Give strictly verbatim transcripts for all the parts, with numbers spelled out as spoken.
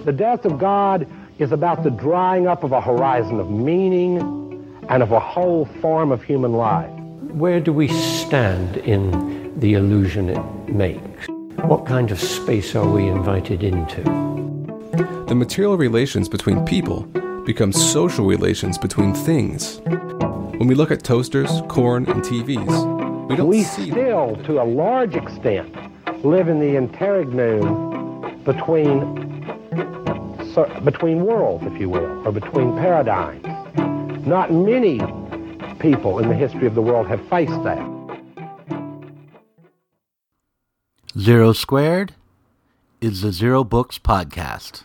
The death of God is about the drying up of a horizon of meaning and of a whole form of human life. Where do we stand in the illusion it makes? What kind of space are we invited into? The material relations between people become social relations between things. When we look at toasters, corn, and T Vs, we don't we see still, to a large extent, live in the interregnum between so, between worlds, if you will, or between paradigms. Not many people in the history of the world have faced that. Zero Squared is the Zero Books Podcast.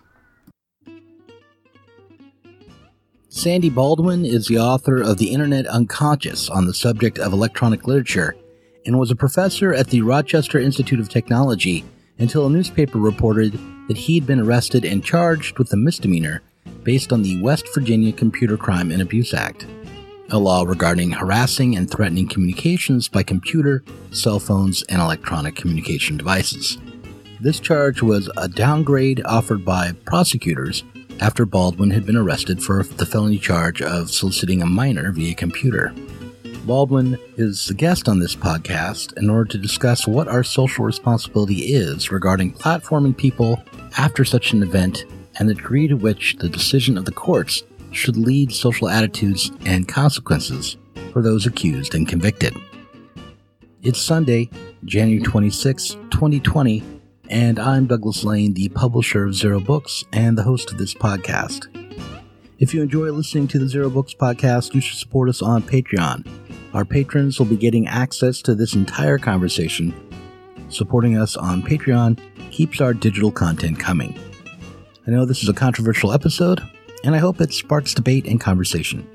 Sandy Baldwin is the author of The Internet Unconscious on the subject of electronic literature and was a professor at the Rochester Institute of Technology until a newspaper reported that he'd been arrested and charged with a misdemeanor based on the West Virginia Computer Crime and Abuse Act, a law regarding harassing and threatening communications by computer, cell phones, and electronic communication devices. This charge was a downgrade offered by prosecutors after Baldwin had been arrested for the felony charge of soliciting a minor via computer. Baldwin is the guest on this podcast in order to discuss what our social responsibility is regarding platforming people after such an event and the degree to which the decision of the courts should lead social attitudes and consequences for those accused and convicted. It's Sunday, January twenty-sixth, twenty twenty, and I'm Douglas Lane, the publisher of Zero Books and the host of this podcast. If you enjoy listening to the Zero Books Podcast, you should support us on Patreon. Our patrons will be getting access to this entire conversation. Supporting us on Patreon keeps our digital content coming. I know this is a controversial episode, and I hope it sparks debate and conversation.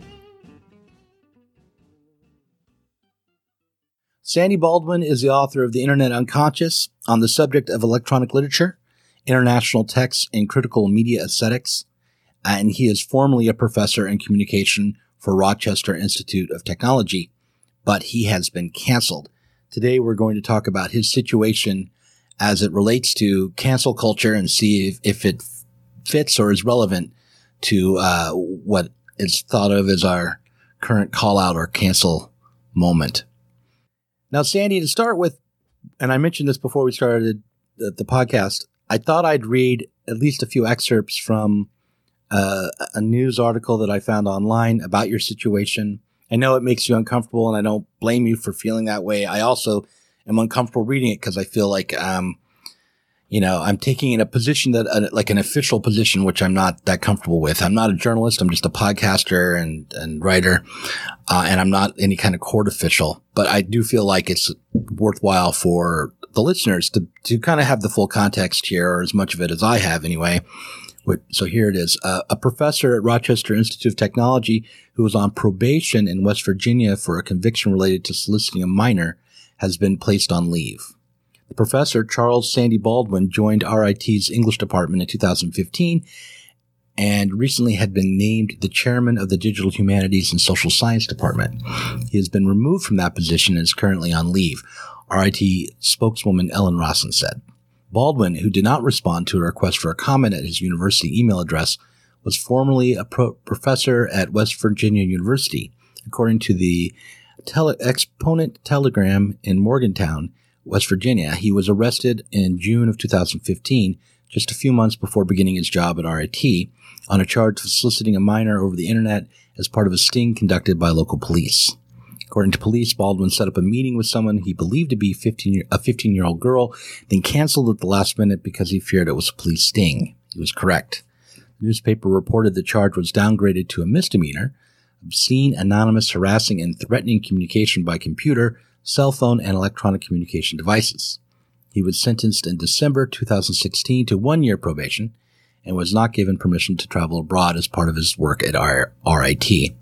Sandy Baldwin is the author of The Internet Unconscious on the subject of electronic literature, international texts, and critical media aesthetics, and he is formerly a professor in communication for Rochester Institute of Technology, but he has been canceled. Today we're going to talk about his situation as it relates to cancel culture and see if, if it fits or is relevant to uh, what is thought of as our current call-out or cancel moment. Now, Sandy, to start with, and I mentioned this before we started the, the podcast, I thought I'd read at least a few excerpts from uh, a news article that I found online about your situation. I know it makes you uncomfortable, and I don't blame you for feeling that way. I also am uncomfortable reading it because I feel like, um, you know, I'm taking in a position that, uh, like an official position, which I'm not that comfortable with. I'm not a journalist. I'm just a podcaster and, and writer, uh, and I'm not any kind of court official. But I do feel like it's worthwhile for the listeners to, to kind of have the full context here, or as much of it as I have anyway. So here it is. Uh, a professor at Rochester Institute of Technology who was on probation in West Virginia for a conviction related to soliciting a minor has been placed on leave. The professor, Charles Sandy Baldwin, joined R I T's English department in two thousand fifteen and recently had been named the chairman of the Digital Humanities and Social Science Department. He has been removed from that position and is currently on leave, R I T spokeswoman Ellen Rosson said. Baldwin, who did not respond to a request for a comment at his university email address, was formerly a pro- professor at West Virginia University. According to the tele- Exponent Telegram in Morgantown, West Virginia, he was arrested in June of two thousand fifteen, just a few months before beginning his job at R I T, on a charge of soliciting a minor over the internet as part of a sting conducted by local police. According to police, Baldwin set up a meeting with someone he believed to be fifteen, a fifteen-year-old girl, then canceled at the last minute because he feared it was a police sting. He was correct. The newspaper reported the charge was downgraded to a misdemeanor, obscene, anonymous, harassing, and threatening communication by computer, cell phone, and electronic communication devices. He was sentenced in December two thousand sixteen to one-year probation and was not given permission to travel abroad as part of his work at R I T.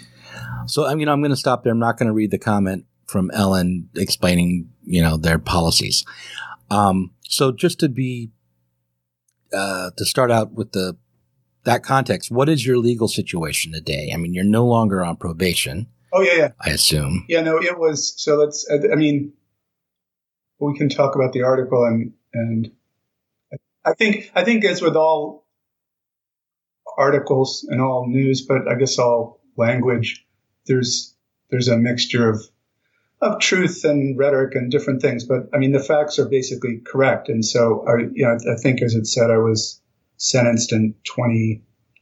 So, I mean, I'm going to stop there. I'm not going to read the comment from Ellen explaining, you know, their policies. Um, so just to be, uh, to start out with the, that context, what is your legal situation today? I mean, you're no longer on probation. Oh, yeah, yeah. I assume. Yeah, no, it was, so let's, I mean, we can talk about the article and, and I think, I think as with all articles and all news, but I guess all language, there's there's a mixture of of truth and rhetoric and different things. But I mean, the facts are basically correct. And so, I, you know, I think, as it said, I was sentenced in twenty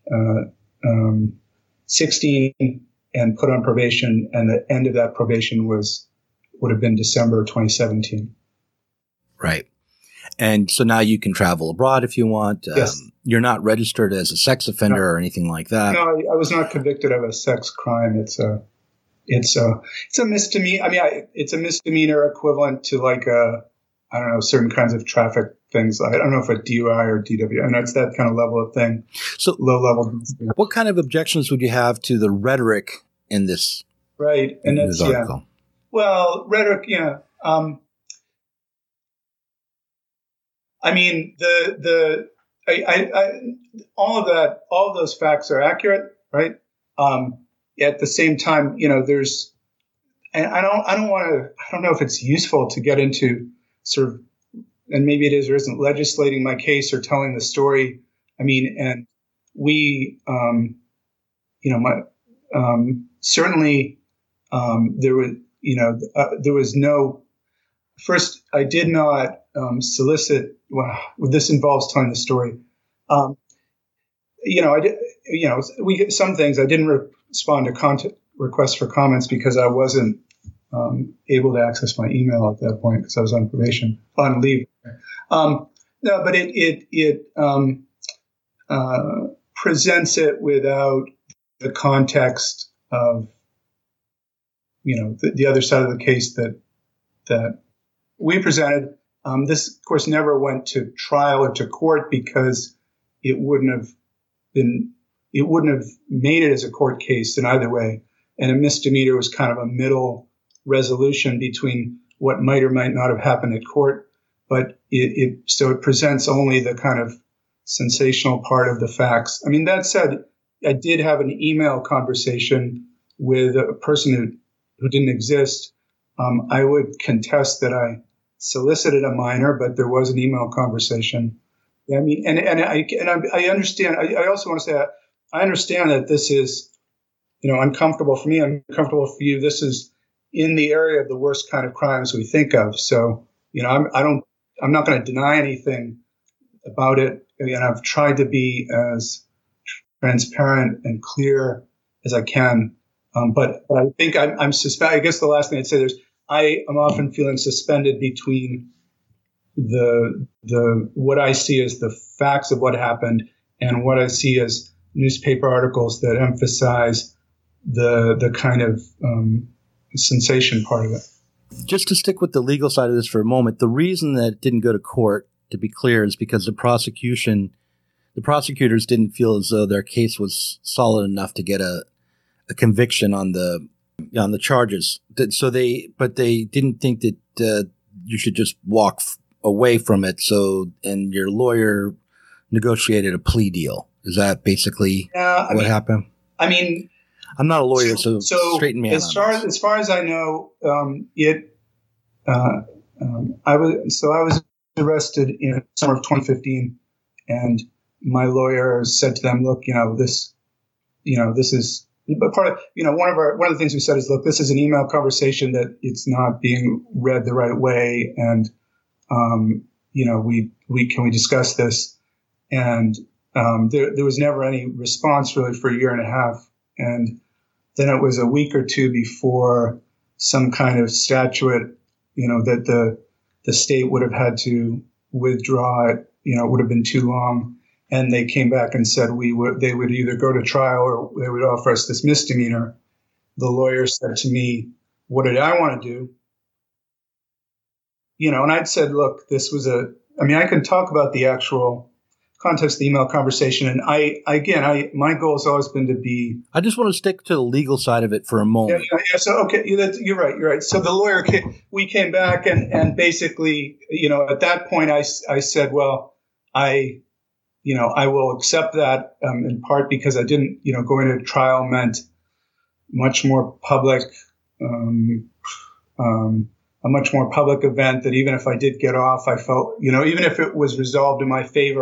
sixteen and put on probation, and the end of that probation was would have been December twenty seventeen. Right. And so now you can travel abroad if you want. Yes. Um, you're not registered as a sex offender no. or anything like that. No, I, I was not convicted of a sex crime. It's a, it's a, it's a misdemeanor. I mean, I, it's a misdemeanor equivalent to like a, I don't know, certain kinds of traffic things. I don't know if a D U I or D W I, and it's that kind of level of thing. So low level. What kind of objections would you have to the rhetoric in this? Right. And in that's, this yeah. article? Well, rhetoric, yeah. Um, I mean, the, the, I, I, I, all of that, all of those facts are accurate, right? Um, at the same time, you know, there's, and I don't, I don't want to, I don't know if it's useful to get into sort of, and maybe it is or isn't, legislating my case or telling the story. I mean, and we, um, you know, my, um, certainly, um, there was, you know, uh, there was no, first, I did not, um, solicit, well, this involves telling the story. Um, you know, I did, you know, we, some things I didn't re- respond to content requests for comments because I wasn't, um, able to access my email at that point because I was on probation, on leave. Um, no, but it, it, it, um, uh, presents it without the context of, you know, the, the other side of the case that, that we presented. Um, this, of course, never went to trial or to court because it wouldn't have been, it wouldn't have made it as a court case in either way. And a misdemeanor was kind of a middle resolution between what might or might not have happened at court. But it, it so it presents only the kind of sensational part of the facts. I mean, that said, I did have an email conversation with a person who, who didn't exist. Um, I would contest that I solicited a minor, but there was an email conversation. I mean, and and I and I, I understand. I, I also want to say I understand that this is, you know, uncomfortable for me, uncomfortable for you. This is in the area of the worst kind of crimes we think of. So, you know, I'm, I don't, I'm not going to deny anything about it. And I've tried to be as transparent and clear as I can. Um, but, but I think I'm, I'm suspect. I guess the last thing I'd say there's. I am often feeling suspended between the the what I see as the facts of what happened and what I see as newspaper articles that emphasize the the kind of um, sensation part of it. Just to stick with the legal side of this for a moment, the reason that it didn't go to court, to be clear, is because the prosecution, the prosecutors didn't feel as though their case was solid enough to get a, a conviction on the on the charges. So they, but they didn't think that uh, you should just walk f- away from it. So, and your lawyer negotiated a plea deal. Is that basically yeah, what mean, happened? I mean, I'm not a lawyer, so, so straighten me out. As far as, as far as I know, um, it, uh, um, I was, so I was arrested in summer of twenty fifteen, and my lawyer said to them, look, you know, this, you know, this is, but part of, you know, one of our, one of the things we said is, look, this is an email conversation that it's not being read the right way. And, um, you know, we, we, can we discuss this? And, um, there, there was never any response really for a year and a half. And then it was a week or two before some kind of statute, you know, that the, the state would have had to withdraw it, you know, it would have been too long. And they came back and said we would, they would either go to trial or they would offer us this misdemeanor. The lawyer said to me, what did I want to do? You know, and I'd said, look, this was a, I mean, I can talk about the actual context of the email conversation. And I, again, I, my goal has always been to be. I just want to stick to the legal side of it for a moment. Yeah, yeah, yeah. So, okay, you're right, you're right. So the lawyer, came, we came back and, and basically, you know, at that point I, I said, well, I, you know, I will accept that um, in part because I didn't, you know, going to trial meant much more public, um, um, a much more public event that even if I did get off, I felt, you know, even if it was resolved in my favor,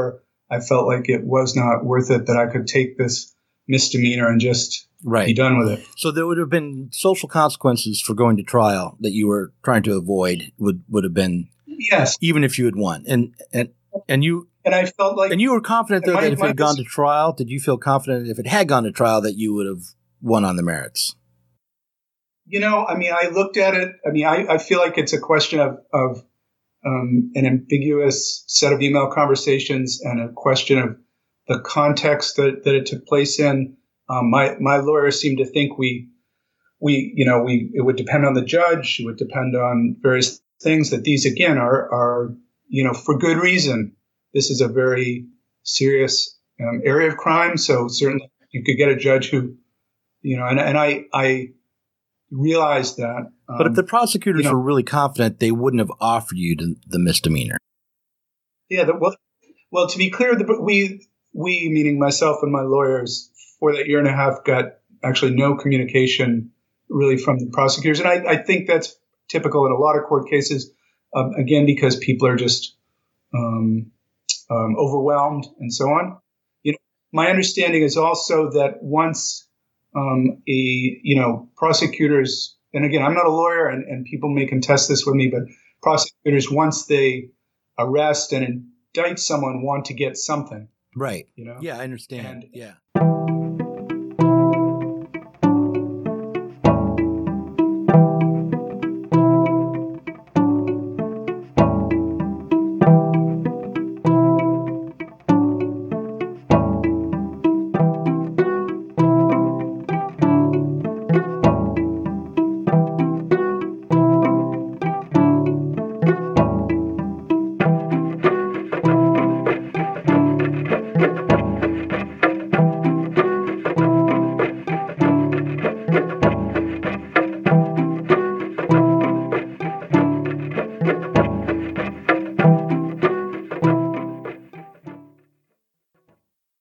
I felt like it was not worth it, that I could take this misdemeanor and just right. be done with it. So there would have been social consequences for going to trial that you were trying to avoid would, would have been, yes, even if you had won. And, and, and you, and I felt like, and you were confident though my, that if it my, had gone to trial, did you feel confident if it had gone to trial that you would have won on the merits? You know, I mean, I looked at it. I mean, I, I feel like it's a question of, of um, an ambiguous set of email conversations and a question of the context that, that it took place in. Um, my my lawyer seemed to think we we you know we it would depend on the judge. It would depend on various things. That these again are are you know for good reason. This is a very serious um, area of crime. So certainly you could get a judge who you know and and I I. realized that. Um, but if the prosecutors you know, were really confident, they wouldn't have offered you the, the misdemeanor. Yeah. The, well, well, to be clear, the, we, we, meaning myself and my lawyers, for that year and a half, got actually no communication really from the prosecutors. And I, I think that's typical in a lot of court cases, um, again, because people are just um, um, overwhelmed and so on. You know, my understanding is also that once Um, a, you know, prosecutors, and again, I'm not a lawyer and, and people may contest this with me, but prosecutors, once they arrest and indict someone, want to get something. Right. You know? Yeah, I understand. And, yeah.